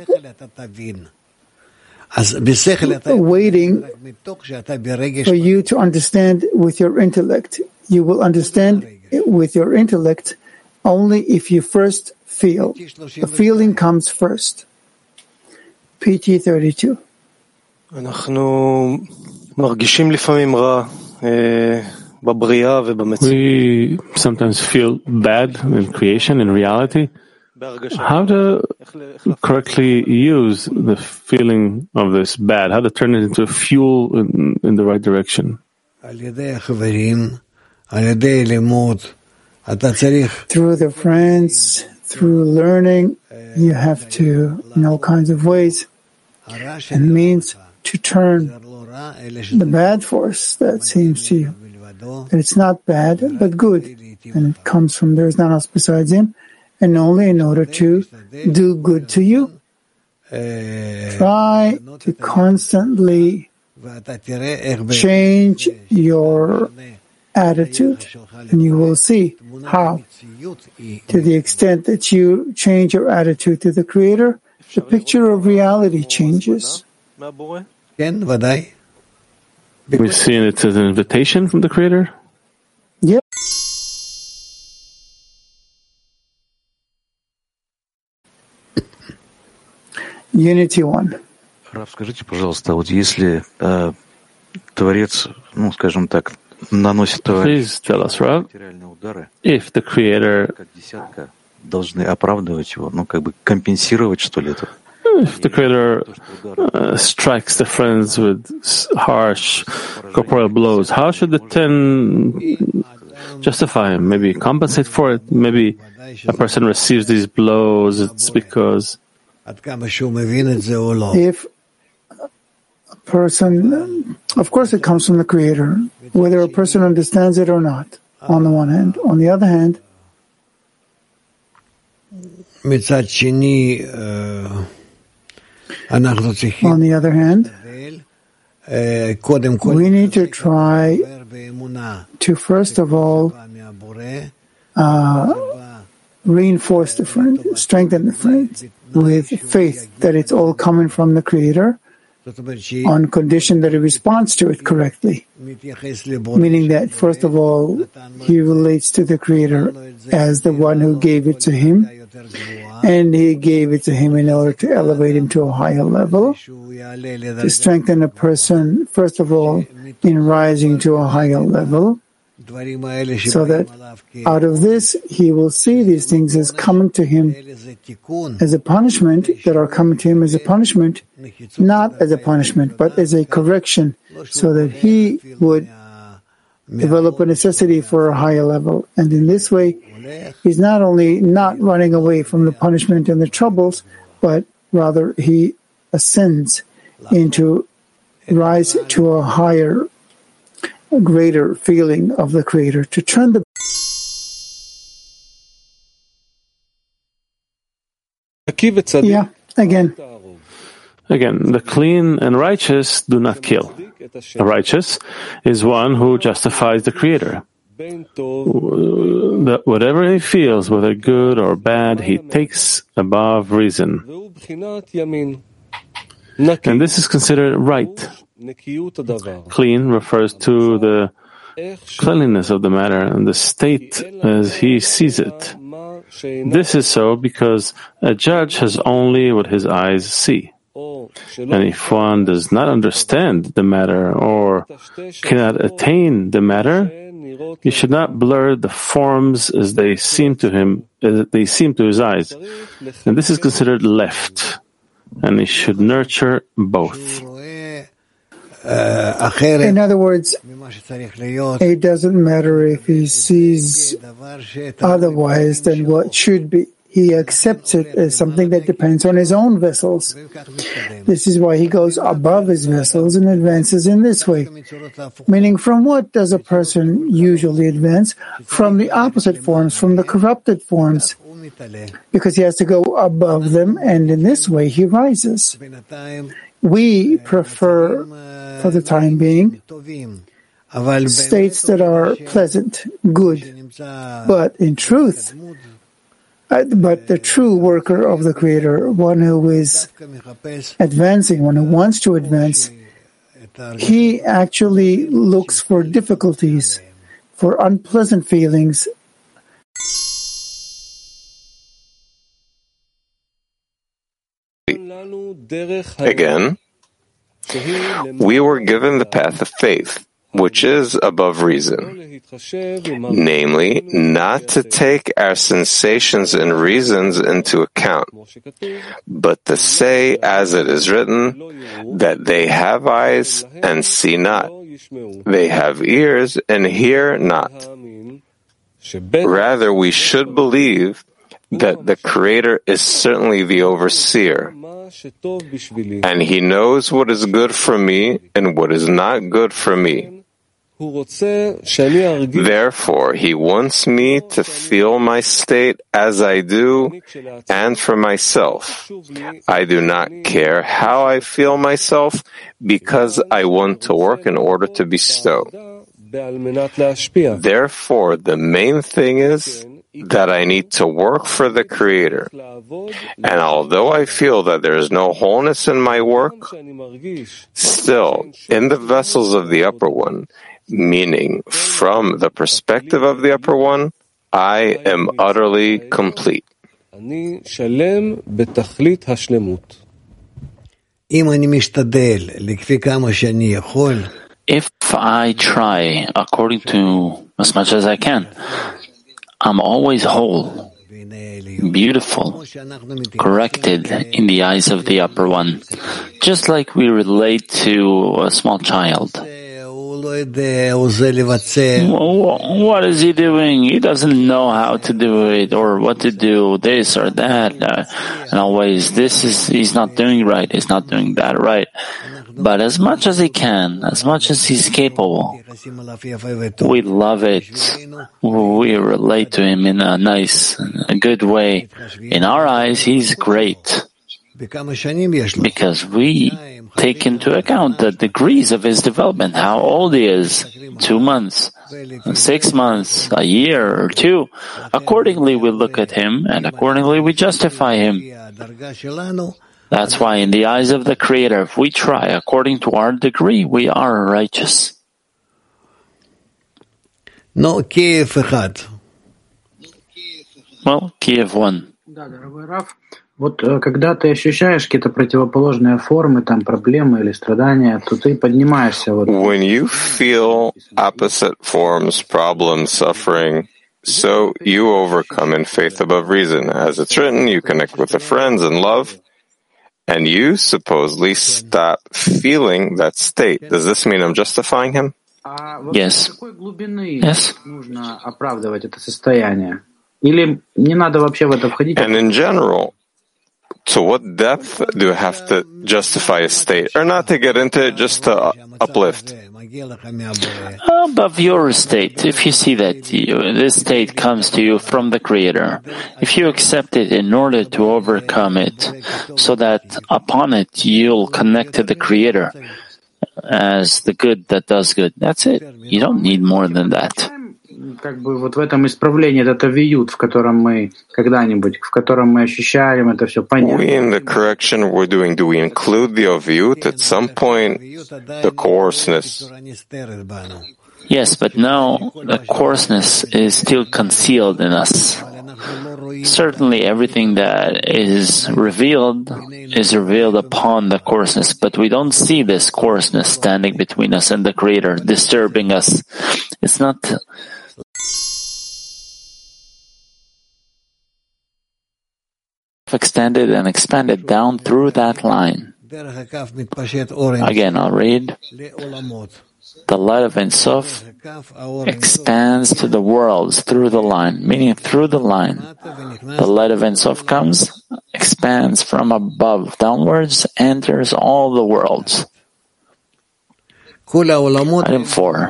waiting for you to understand with your intellect. You will understand with your intellect only if you first feel. The feeling comes first. PT 32. We sometimes feel bad in creation, in reality. How to correctly use the feeling of this bad? How to turn it into fuel in the right direction? Through the friends, through learning, you have to, in all kinds of ways, and means to turn the bad force that seems to you, that it's not bad, but good, and it comes from there is none else besides Him, and only in order to do good to you. Try to constantly change your attitude, and you will see how. To the extent that you change your attitude to the Creator, the picture of reality changes. We're seeing it as an invitation from the Creator? Yep. Unity 1. Рав, скажите, пожалуйста, вот если Творец, ну, скажем так, наносит Please tell us, Rav, материальные удары, if the Creator, как десятка, должны оправдывать его, ну, как бы компенсировать, что ли, это? If the Creator strikes the friends with harsh corporeal blows, how should the 10 justify him? Maybe compensate for it? Maybe a person receives these blows, it's because... If a person, of course it comes from the Creator, whether a person understands it or not, on the one hand. On the other hand, we need to try to, first of all, reinforce the friend, strengthen the friend with faith that it's all coming from the Creator, on condition that he responds to it correctly. Meaning that, first of all, he relates to the Creator as the one who gave it to him, and he gave it to him in order to elevate him to a higher level, to strengthen a person, first of all, in rising to a higher level, so that out of this he will see these things as coming to him as a punishment, that are coming to him as a punishment, not as a punishment, but as a correction, so that he would develop a necessity for a higher level. And in this way, he's not only not running away from the punishment and the troubles, but rather he ascends into, rise to a higher, a greater feeling of the Creator, to turn the Again, the clean and righteous do not kill. The righteous is one who justifies the Creator. Whatever he feels, whether good or bad, he takes above reason. And this is considered right. Clean refers to the cleanliness of the matter and the state as he sees it. This is so because a judge has only what his eyes see. And if one does not understand the matter or cannot attain the matter, he should not blur the forms as they seem to him, as they seem to his eyes. And this is considered left. And he should nurture both. In other words, it doesn't matter if he sees otherwise than what should be. He accepts it as something that depends on his own vessels. This is why he goes above his vessels and advances in this way. Meaning, from what does a person usually advance? From the opposite forms, from the corrupted forms. Because he has to go above them, and in this way he rises. We prefer, for the time being, states that are pleasant, good. But in truth, but the true worker of the Creator, one who is advancing, one who wants to advance, he actually looks for difficulties, for unpleasant feelings. Again, we were given the path of faith, which is above reason, namely, not to take our sensations and reasons into account, but to say, as it is written, that they have eyes and see not, they have ears and hear not. Rather, we should believe that the Creator is certainly the overseer, and He knows what is good for me and what is not good for me. Therefore, He wants me to feel my state as I do, and for myself. I do not care how I feel myself, because I want to work in order to bestow. Therefore, the main thing is that I need to work for the Creator. And although I feel that there is no wholeness in my work, still, in the vessels of the Upper One, meaning from the perspective of the Upper One, I am utterly complete. If I try according to as much as I can, I'm always whole, beautiful, corrected in the eyes of the Upper One, just like we relate to a small child. What is he doing? He doesn't know how to do it or what to do, this or that. And always, he's not doing right, he's not doing that right. But as much as he can, as much as he's capable, we love it. We relate to him in a nice, a good way. In our eyes, he's great. Because we take into account the degrees of his development, how old he is, 2 months, 6 months, a year or 2. Accordingly, we look at him, and accordingly we justify him. That's why in the eyes of the Creator, if we try according to our degree, we are righteous. No, Kiev 1. Well, Kiev 1. Вот когда ты ощущаешь какие-то противоположные формы, там проблемы или страдания, то ты поднимаешься. When you feel opposite forms, problems, suffering, so you overcome in faith above reason. As it's written, you connect with the friends and love, and you supposedly stop feeling that state. Does this mean I'm justifying him? Yes. Yes. Нужно оправдывать это состояние. Или не надо вообще в это входить? And in general, to what depth do I have to justify a state? Or not to get into it, just to uplift? Above your state, if you see that this state comes to you from the Creator, if you accept it in order to overcome it, so that upon it you'll connect to the Creator as the good that does good, that's it. You don't need more than that. Как бы вот в этом исправлении это виют, в котором мы когда-нибудь, в котором мы ощущаем это все понятно. We in the correction we're doing, do we include the oviyut at some point, the coarseness? Yes, but now the coarseness is still concealed in us. Certainly everything that is revealed upon the coarseness, but we don't see this coarseness standing between us and the Creator, disturbing us. It's not extended and expanded down through that line. Again, I'll read. The light of Ein Sof expands to the worlds through the line, meaning through the line. The light of Ein Sof comes, expands from above downwards, enters all the worlds. Item 4.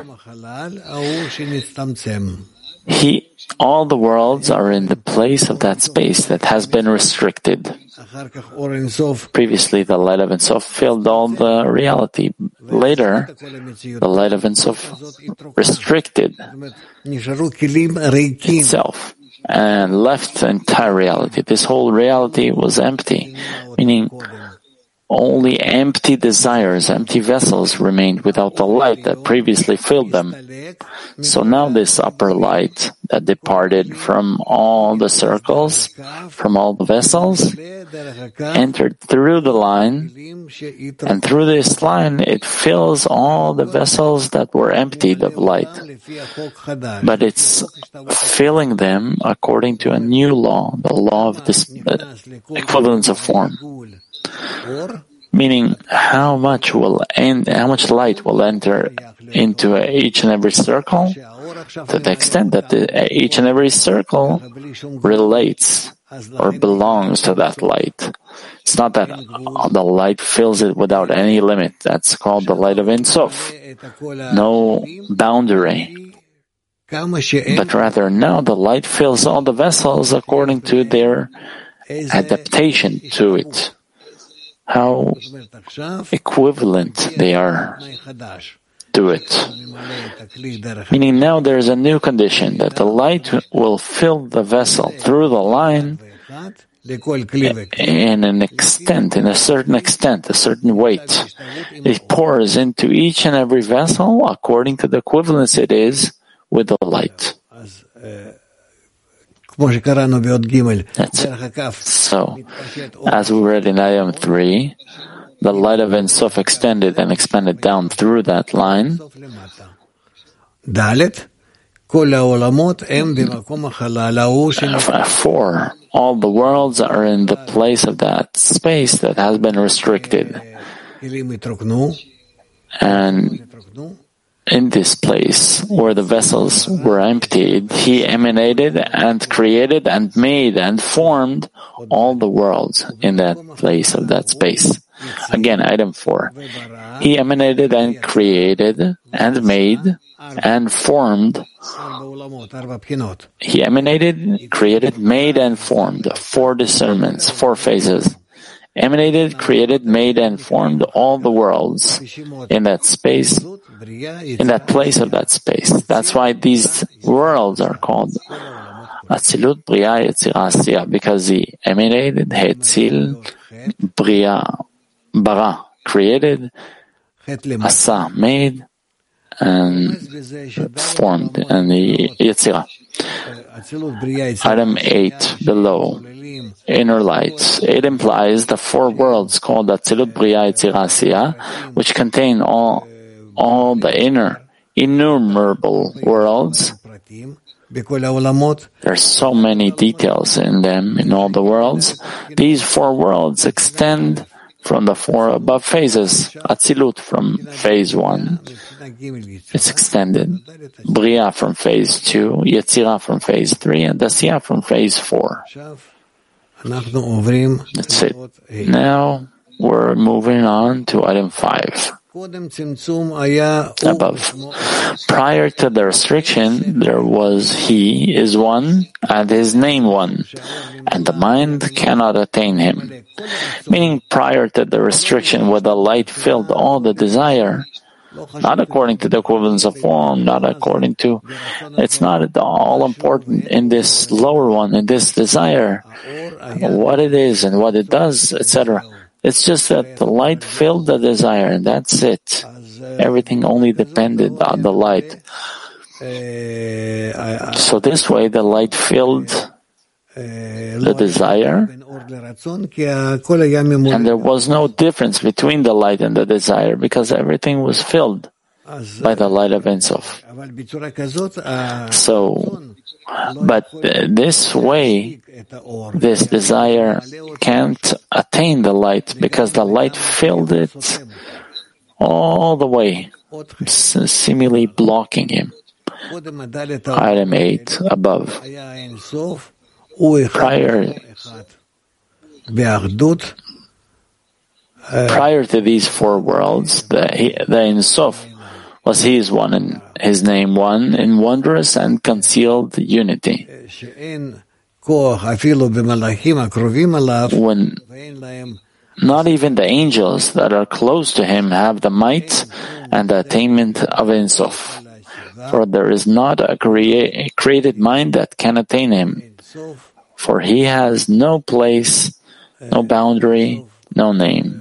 All the worlds are in the place of that space that has been restricted. Previously, the light of Ein Sof filled all the reality. Later, the light of Ein Sof restricted itself and left the entire reality. This whole reality was empty, meaning only empty desires, empty vessels remained without the light that previously filled them. So now this upper light that departed from all the circles, from all the vessels, entered through the line, and through this line it fills all the vessels that were emptied of light. But it's filling them according to a new law, the law of this equivalence of form. Meaning, how much light will enter into each and every circle, to the extent that each and every circle relates or belongs to that light. It's not that the light fills it without any limit. That's called the light of Ein Sof. No boundary. But rather, now the light fills all the vessels according to their adaptation to it. How equivalent they are to it. Meaning now there is a new condition, that the light will fill the vessel through the line in a certain extent, a certain weight. It pours into each and every vessel according to the equivalence it is with the light. That's it. So, as we read in item 3, the light of Ein Sof extended and expanded down through that line. 4. All the worlds are in the place of that space that has been restricted. And in this place where the vessels were emptied, he emanated and created and made and formed all the worlds in that place of that space. Again, item 4. He emanated and created and made and formed. He emanated, created, made and formed. 4 discernments, 4 phases. Emanated, created, made and formed all the worlds in that space, in that place of that space. That's why these worlds are called Atzilut, Bria, Yetzira, Asiya, because he emanated, Hetzil, Bria, Bara, created, Asa, made, and formed, and the Yetzira. Item 8 below, inner lights. It implies the 4 worlds called Atzilut, Bria, Yetzira, Asiya, which contain all the inner, innumerable worlds. There are so many details in them, in all the worlds. These 4 worlds extend from the 4 above phases. Atzilut from phase 1, it's extended. Bria from phase 2, Yetzira from phase 3, and Asiya from phase 4. That's it. Now we're moving on to item 5. Above. Prior to the restriction, there was He is one and His name one, and the mind cannot attain Him. Meaning prior to the restriction where the light filled all the desire, not according to the equivalence of form, not according to, it's not at all important in this lower one, in this desire, what it is and what it does, etc. It's just that the light filled the desire, and that's it. Everything only depended on the light. So this way, the light filled the desire, and there was no difference between the light and the desire, because everything was filled by the light of Ein Sof. So, But this way, this desire can't attain the light because the light filled it all the way, seemingly blocking him. Item 8 above. Prior to these four worlds, the Ein Sof was His one and His name one in wondrous and concealed unity. When not even the angels that are close to Him have the might and the attainment of Ein Sof, for there is not a created mind that can attain Him, for He has no place, no boundary, no name.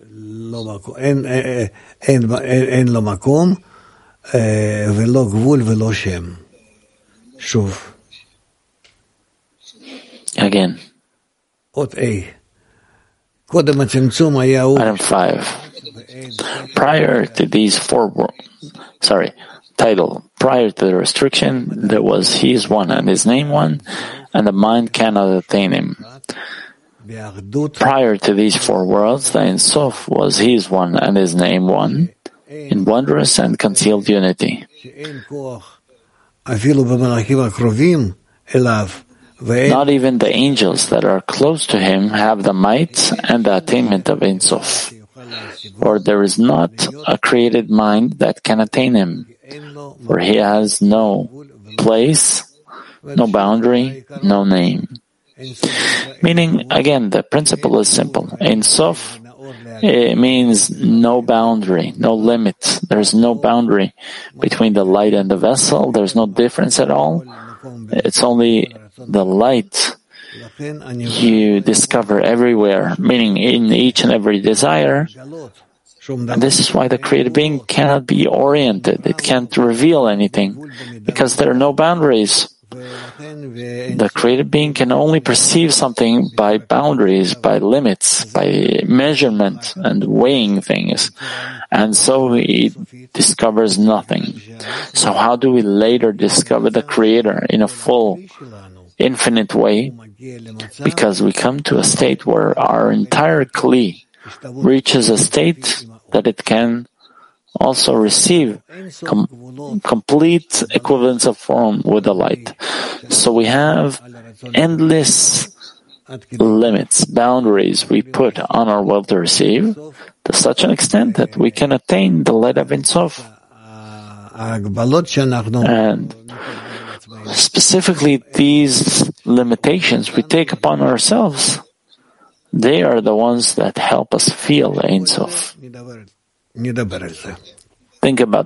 Again. Item 5. Prior to these four title. Prior to the restriction, there was He is one and His name one, and the mind cannot attain Him. Prior to these four worlds, the Ein Sof was He is one and His name one, in wondrous and concealed unity. Not even the angels that are close to Him have the might and the attainment of Ein Sof, for there is not a created mind that can attain Him, for He has no place, no boundary, no name. Meaning, again, the principle is simple. Ein Sof, it means no boundary, no limit. There's no boundary between the light and the vessel. There's no difference at all. It's only the light you discover everywhere, meaning in each and every desire. And this is why the created being cannot be oriented. It can't reveal anything because there are no boundaries. The created being can only perceive something by boundaries, by limits, by measurement and weighing things. And so he discovers nothing. So how do we later discover the Creator in a full, infinite way? Because we come to a state where our entire Kli reaches a state that it can also receive complete equivalence of form with the light. So we have endless limits, boundaries we put on our will to receive to such an extent that we can attain the light of Ein Sof. And specifically these limitations we take upon ourselves, they are the ones that help us feel Ein Sof. Think about